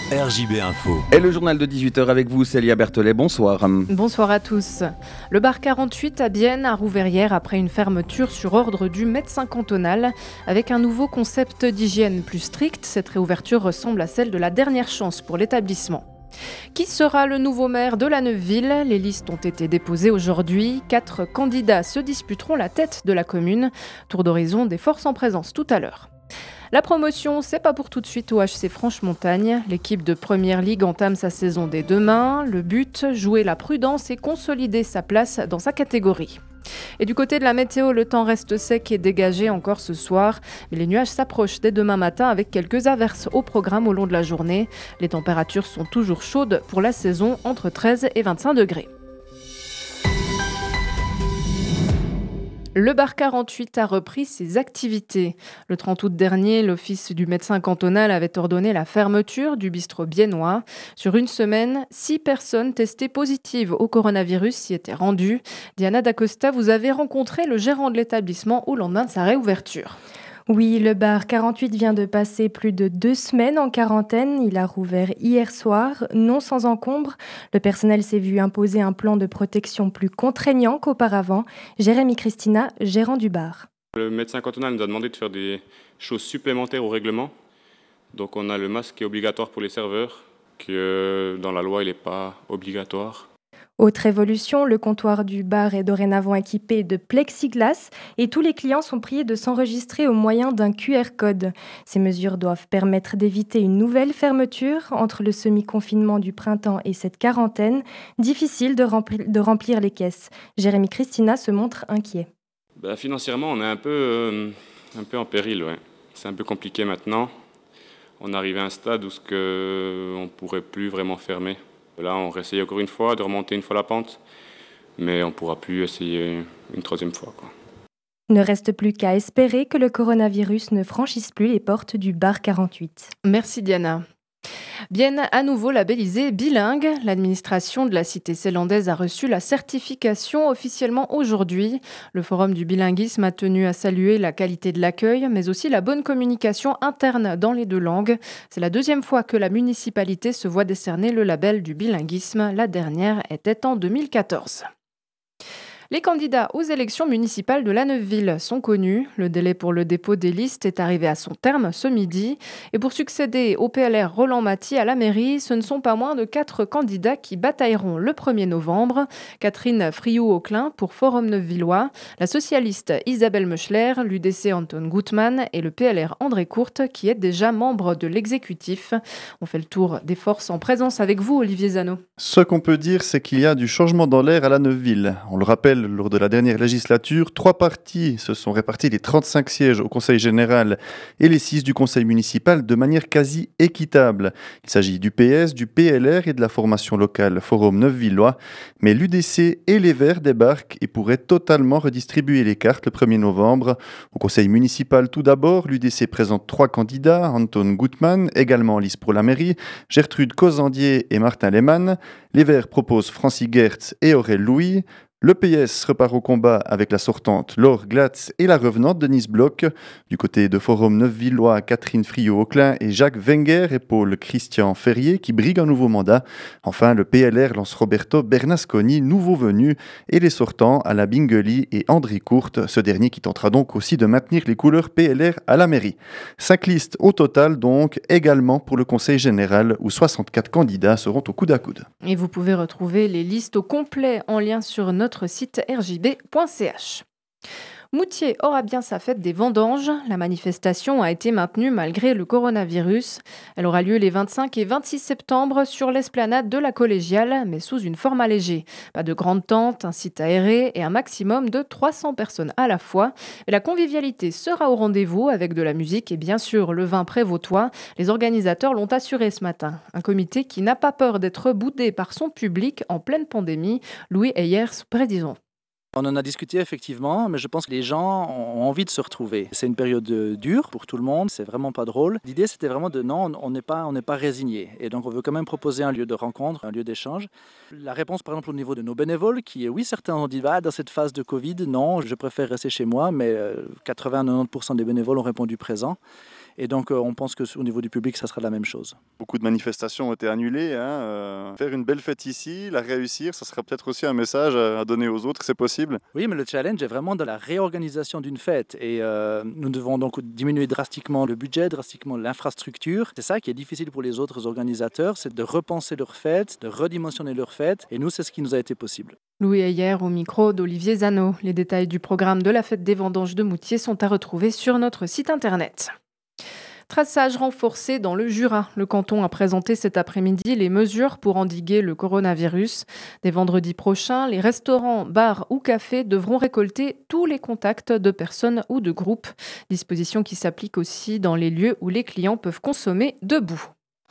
RJB Info. Et le journal de 18h avec vous, Célia Berthelet, bonsoir. Bonsoir à tous. Le bar 48 à Bienne a rouvert hier après une fermeture sur ordre du médecin cantonal. Avec un nouveau concept d'hygiène plus strict, cette réouverture ressemble à celle de la dernière chance pour l'établissement. Qui sera le nouveau maire de la Neuveville ? Les listes ont été déposées aujourd'hui. 4 candidats se disputeront la tête de la commune. Tour d'horizon des forces en présence tout à l'heure. La promotion, c'est pas pour tout de suite au HC Franche-Montagne. L'équipe de Première Ligue entame sa saison dès demain. Le but, jouer la prudence et consolider sa place dans sa catégorie. Et du côté de la météo, le temps reste sec et dégagé encore ce soir. Mais les nuages s'approchent dès demain matin avec quelques averses au programme au long de la journée. Les températures sont toujours chaudes pour la saison, entre 13 et 25 degrés. Le bar 48 a repris ses activités. Le 30 août dernier, l'office du médecin cantonal avait ordonné la fermeture du bistrot biennois. Sur une semaine, 6 personnes testées positives au coronavirus s'y étaient rendues. Diana D'Acosta, vous avez rencontré le gérant de l'établissement au lendemain de sa réouverture. Oui, le bar 48 vient de passer plus de 2 semaines en quarantaine. Il a rouvert hier soir, non sans encombre. Le personnel s'est vu imposer un plan de protection plus contraignant qu'auparavant. Jérémy Christina, gérant du bar. Le médecin cantonal nous a demandé de faire des choses supplémentaires au règlement. Donc on a le masque qui est obligatoire pour les serveurs, que dans la loi il n'est pas obligatoire. Autre évolution, le comptoir du bar est dorénavant équipé de plexiglas et tous les clients sont priés de s'enregistrer au moyen d'un QR code. Ces mesures doivent permettre d'éviter une nouvelle fermeture entre le semi-confinement du printemps et cette quarantaine. Difficile de remplir les caisses. Jérémy Christina se montre inquiet. Financièrement, on est un peu en péril. Ouais. C'est un peu compliqué maintenant. On arrive à un stade où on ne pourrait plus vraiment fermer. Là, on réessaye encore une fois de remonter une fois la pente, mais on ne pourra plus essayer une troisième fois, quoi. Ne reste plus qu'à espérer que le coronavirus ne franchisse plus les portes du bar 48. Merci Diana. Bienne à nouveau labellisée bilingue. L'administration de la cité zélandaise a reçu la certification officiellement aujourd'hui. Le forum du bilinguisme a tenu à saluer la qualité de l'accueil, mais aussi la bonne communication interne dans les 2 langues. C'est la 2e fois que la municipalité se voit décerner le label du bilinguisme. La dernière était en 2014. Les candidats aux élections municipales de la Neuveville sont connus. Le délai pour le dépôt des listes est arrivé à son terme ce midi. Et pour succéder au PLR Roland Maty à la mairie, ce ne sont pas moins de 4 candidats qui batailleront le 1er novembre. Catherine Friou-Auclin pour Forum Neuvillois, la socialiste Isabelle Meuchler, l'UDC Anton Gutmann et le PLR André Courte qui est déjà membre de l'exécutif. On fait le tour des forces en présence avec vous, Olivier Zano. Ce qu'on peut dire, c'est qu'il y a du changement dans l'air à la Neuveville. On le rappelle, lors de la dernière législature, 3 partis se sont répartis les 35 sièges au Conseil général et les 6 du Conseil municipal de manière quasi équitable. Il s'agit du PS, du PLR et de la formation locale Forum Neuvillois. Mais l'UDC et les Verts débarquent et pourraient totalement redistribuer les cartes le 1er novembre. Au Conseil municipal, tout d'abord, l'UDC présente 3 candidats, Anton Gutmann, également en lice pour la mairie, Gertrude Causandier et Martin Lehmann. Les Verts proposent Francis Gertz et Aurèle Louis. Le PS repart au combat avec la sortante Laure Glatz et la revenante Denise Bloch. Du côté de Forum Neuvillois, Catherine Friot-Auclin et Jacques Wenger épaulent Christian Ferrier qui brigue un nouveau mandat. Enfin, le PLR lance Roberto Bernasconi, nouveau venu, et les sortants Alain Bingeli et André Courte, ce dernier qui tentera donc aussi de maintenir les couleurs PLR à la mairie. 5 listes au total donc, également pour le Conseil général où 64 candidats seront au coude à coude. Et vous pouvez retrouver les listes au complet en lien sur notre site rjb.ch. Moutier aura bien sa fête des vendanges. La manifestation a été maintenue malgré le coronavirus. Elle aura lieu les 25 et 26 septembre sur l'esplanade de la Collégiale, mais sous une forme allégée. Pas de grandes tentes, un site aéré et un maximum de 300 personnes à la fois. Et la convivialité sera au rendez-vous avec de la musique et bien sûr le vin prévôtois. Les organisateurs l'ont assuré ce matin. Un comité qui n'a pas peur d'être boudé par son public en pleine pandémie. Louis Ayers, président. On en a discuté effectivement, mais je pense que les gens ont envie de se retrouver. C'est une période dure pour tout le monde, c'est vraiment pas drôle. L'idée c'était vraiment de non, on n'est pas résigné. Et donc on veut quand même proposer un lieu de rencontre, un lieu d'échange. La réponse par exemple au niveau de nos bénévoles, qui est oui, certains ont dit dans cette phase de Covid, non, je préfère rester chez moi, mais 80-90% des bénévoles ont répondu présent. Et donc, on pense qu'au niveau du public, ça sera la même chose. Beaucoup de manifestations ont été annulées. Faire une belle fête ici, la réussir, ça sera peut-être aussi un message à donner aux autres, c'est possible. Oui, mais le challenge est vraiment dans la réorganisation d'une fête. Et nous devons donc diminuer drastiquement le budget, drastiquement l'infrastructure. C'est ça qui est difficile pour les autres organisateurs, c'est de repenser leur fête, de redimensionner leur fête. Et nous, c'est ce qui nous a été possible. Louis Heyer au micro d'Olivier Zano. Les détails du programme de la fête des vendanges de Moutier sont à retrouver sur notre site internet. Traçage renforcé dans le Jura. Le canton a présenté cet après-midi les mesures pour endiguer le coronavirus. Dès vendredi prochain, les restaurants, bars ou cafés devront récolter tous les contacts de personnes ou de groupes. Disposition qui s'applique aussi dans les lieux où les clients peuvent consommer debout.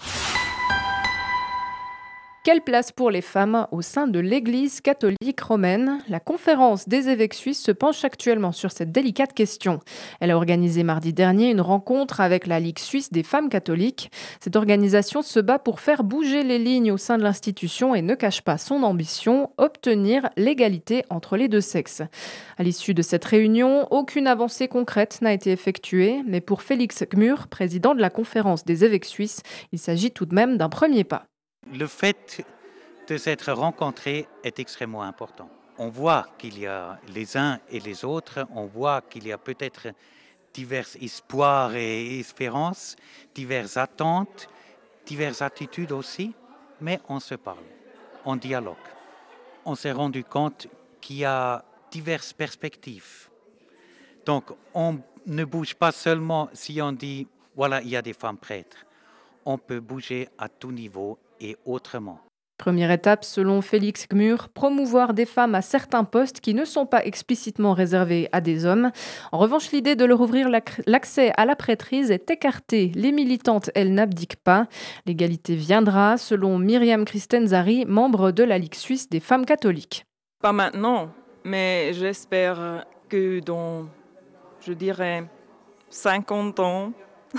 Quelle place pour les femmes au sein de l'Église catholique romaine ? La conférence des évêques suisses se penche actuellement sur cette délicate question. Elle a organisé mardi dernier une rencontre avec la Ligue suisse des femmes catholiques. Cette organisation se bat pour faire bouger les lignes au sein de l'institution et ne cache pas son ambition, obtenir l'égalité entre les deux sexes. À l'issue de cette réunion, aucune avancée concrète n'a été effectuée, mais pour Félix Gmür, président de la conférence des évêques suisses, il s'agit tout de même d'un premier pas. Le fait de s'être rencontrés est extrêmement important. On voit qu'il y a les uns et les autres, on voit qu'il y a peut-être divers espoirs et espérances, diverses attentes, diverses attitudes aussi, mais on se parle, on dialogue. On s'est rendu compte qu'il y a diverses perspectives. Donc on ne bouge pas seulement si on dit « voilà, il y a des femmes prêtres ». On peut bouger à tout niveau et autrement. Première étape, selon Félix Gmür, promouvoir des femmes à certains postes qui ne sont pas explicitement réservés à des hommes. En revanche, l'idée de leur ouvrir l'accès à la prêtrise est écartée. Les militantes, elles, n'abdiquent pas. L'égalité viendra, selon Myriam Christenzari, membre de la Ligue suisse des femmes catholiques. Pas maintenant, mais j'espère que dans, 50 ans,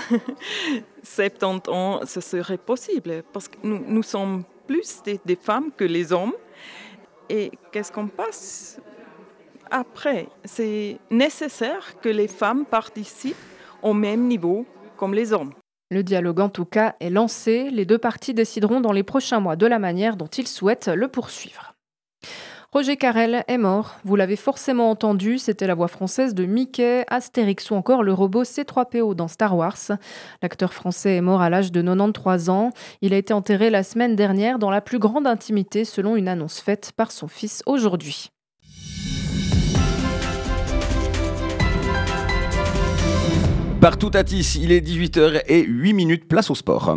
70 ans, ce serait possible. Parce que nous sommes plus des femmes que les hommes. Et qu'est-ce qu'on passe après ? C'est nécessaire que les femmes participent au même niveau comme les hommes. Le dialogue, en tout cas, est lancé. Les deux parties décideront dans les prochains mois de la manière dont ils souhaitent le poursuivre. Roger Carrel est mort. Vous l'avez forcément entendu, c'était la voix française de Mickey, Astérix ou encore le robot C3PO dans Star Wars. L'acteur français est mort à l'âge de 93 ans. Il a été enterré la semaine dernière dans la plus grande intimité selon une annonce faite par son fils aujourd'hui. Partout à Tis, il est 18h08, place au sport.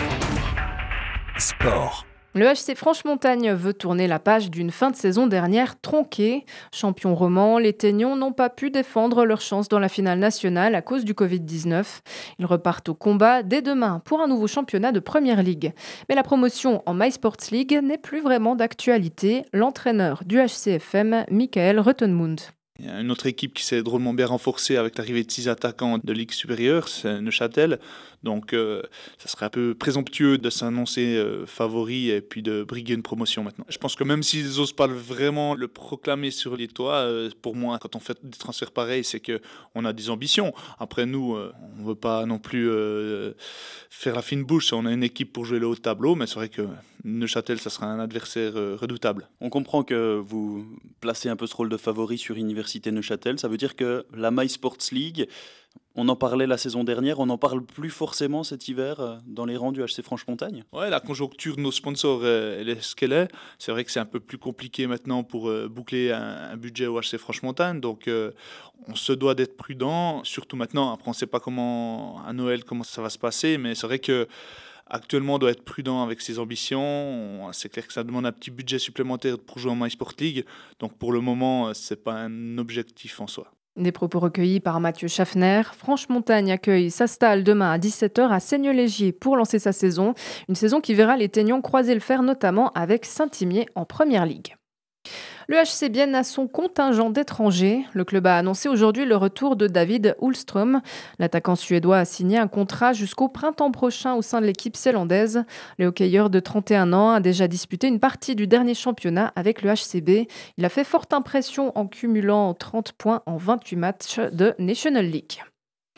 Sport. Le HC Franche-Montagne veut tourner la page d'une fin de saison dernière tronquée. Champions romans, les Teignons n'ont pas pu défendre leur chance dans la finale nationale à cause du Covid-19. Ils repartent au combat dès demain pour un nouveau championnat de Première Ligue. Mais la promotion en MySports League n'est plus vraiment d'actualité. L'entraîneur du HCFM, Michael Reutemund. Il y a une autre équipe qui s'est drôlement bien renforcée avec l'arrivée de 6 attaquants de Ligue supérieure, c'est Neuchâtel. Donc ça serait un peu présomptueux de s'annoncer favori et puis de briguer une promotion maintenant. Je pense que même s'ils n'osent pas vraiment le proclamer sur les toits, pour moi, quand on fait des transferts pareils, c'est qu'on a des ambitions. Après nous, on ne veut pas non plus faire la fine bouche. On a une équipe pour jouer le haut de tableau, mais c'est vrai que Neuchâtel, ça sera un adversaire redoutable. On comprend que vous placez un peu ce rôle de favori sur Université Neuchâtel. Ça veut dire que la MySports League, on en parlait la saison dernière, on n'en parle plus forcément cet hiver dans les rangs du HC Franche-Montagne. Ouais, la conjoncture de nos sponsors, elle est ce qu'elle est. C'est vrai que c'est un peu plus compliqué maintenant pour boucler un budget au HC Franche-Montagne. Donc on se doit d'être prudent, surtout maintenant. Après, on ne sait pas à Noël comment ça va se passer, mais c'est vrai que actuellement, on doit être prudent avec ses ambitions. C'est clair que ça demande un petit budget supplémentaire pour jouer en MySports League. Donc pour le moment, ce n'est pas un objectif en soi. Des propos recueillis par Mathieu Schaffner. Franche-Montagne accueille Sastal demain à 17h à Seigneux-Légier pour lancer sa saison. Une saison qui verra les Teignons croiser le fer notamment avec Saint-Imier en Première Ligue. Le HC Bienne a son contingent d'étrangers. Le club a annoncé aujourd'hui le retour de David Hultström. L'attaquant suédois a signé un contrat jusqu'au printemps prochain au sein de l'équipe zélandaise. Le hockeyeur de 31 ans a déjà disputé une partie du dernier championnat avec le HCB. Il a fait forte impression en cumulant 30 points en 28 matchs de National League.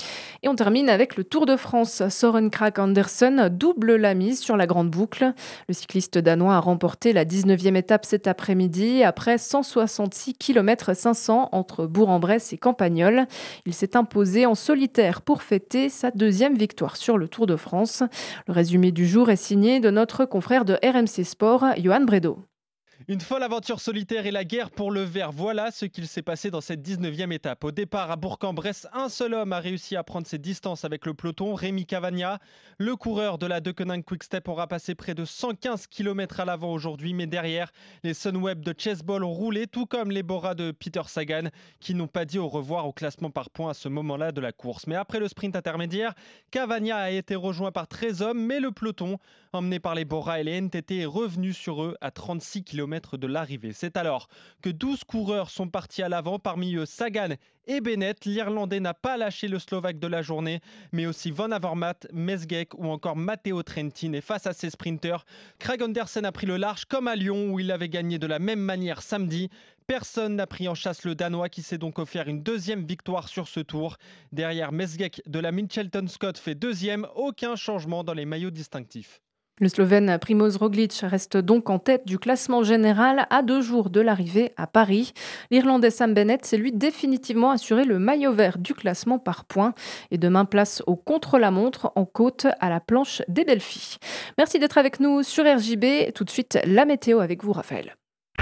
Et on termine avec le Tour de France. Søren Kragh Andersen double la mise sur la grande boucle. Le cycliste danois a remporté la 19e étape cet après-midi après 166 km 500 entre Bourg-en-Bresse et Campagnol. Il s'est imposé en solitaire pour fêter sa deuxième victoire sur le Tour de France. Le résumé du jour est signé de notre confrère de RMC Sport, Johan Bredow. Une folle aventure solitaire et la guerre pour le vert. Voilà ce qu'il s'est passé dans cette 19e étape. Au départ, à Bourg-en-Bresse, un seul homme a réussi à prendre ses distances avec le peloton, Rémi Cavagna. Le coureur de la Deceuninck Quick-Step aura passé près de 115 km à l'avant aujourd'hui. Mais derrière, les Sunweb de Chessball ont roulé, tout comme les Bora de Peter Sagan, qui n'ont pas dit au revoir au classement par points à ce moment-là de la course. Mais après le sprint intermédiaire, Cavagna a été rejoint par 13 hommes, mais le peloton, emmené par les Bora et les NTT, est revenu sur eux à 36 km de l'arrivée. C'est alors que 12 coureurs sont partis à l'avant, parmi eux Sagan et Bennett. L'Irlandais n'a pas lâché le Slovaque de la journée, mais aussi Van Avermaet, Mesgeck ou encore Matteo Trentin. Et face à ces sprinteurs, Kragh Andersen a pris le large comme à Lyon où il avait gagné de la même manière samedi. Personne n'a pris en chasse le Danois qui s'est donc offert une deuxième victoire sur ce tour. Derrière, Mesgeck de la Mitchelton Scott fait deuxième, aucun changement dans les maillots distinctifs. Le Slovène Primož Roglic reste donc en tête du classement général à 2 jours de l'arrivée à Paris. L'Irlandais Sam Bennett s'est lui définitivement assuré le maillot vert du classement par points. Et demain, place au contre-la-montre en côte à la planche des belles filles. Merci d'être avec nous sur RJB. Tout de suite, la météo avec vous, Raphaël.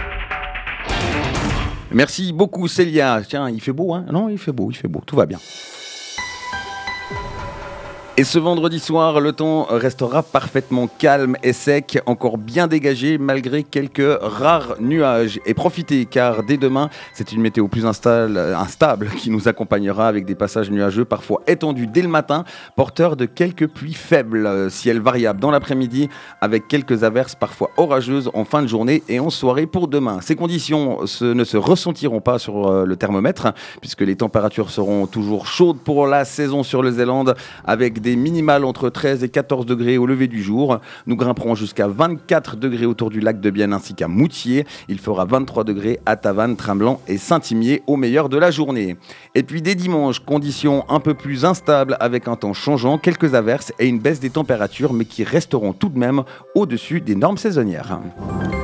Merci beaucoup Célia. Tiens, il fait beau, hein? Non, il fait beau, tout va bien. Et ce vendredi soir, le temps restera parfaitement calme et sec, encore bien dégagé malgré quelques rares nuages. Et profitez car dès demain, c'est une météo plus instable qui nous accompagnera avec des passages nuageux parfois étendus dès le matin, porteurs de quelques pluies faibles. Ciel variable dans l'après-midi avec quelques averses parfois orageuses en fin de journée et en soirée pour demain. Ces conditions ne se ressentiront pas sur le thermomètre puisque les températures seront toujours chaudes pour la saison sur le Zélande avec des minimales entre 13 et 14 degrés au lever du jour. Nous grimperons jusqu'à 24 degrés autour du lac de Bienne ainsi qu'à Moutier. Il fera 23 degrés à Tavannes, Tremblant et Saint-Imier au meilleur de la journée. Et puis dès dimanche, conditions un peu plus instables avec un temps changeant, quelques averses et une baisse des températures mais qui resteront tout de même au-dessus des normes saisonnières.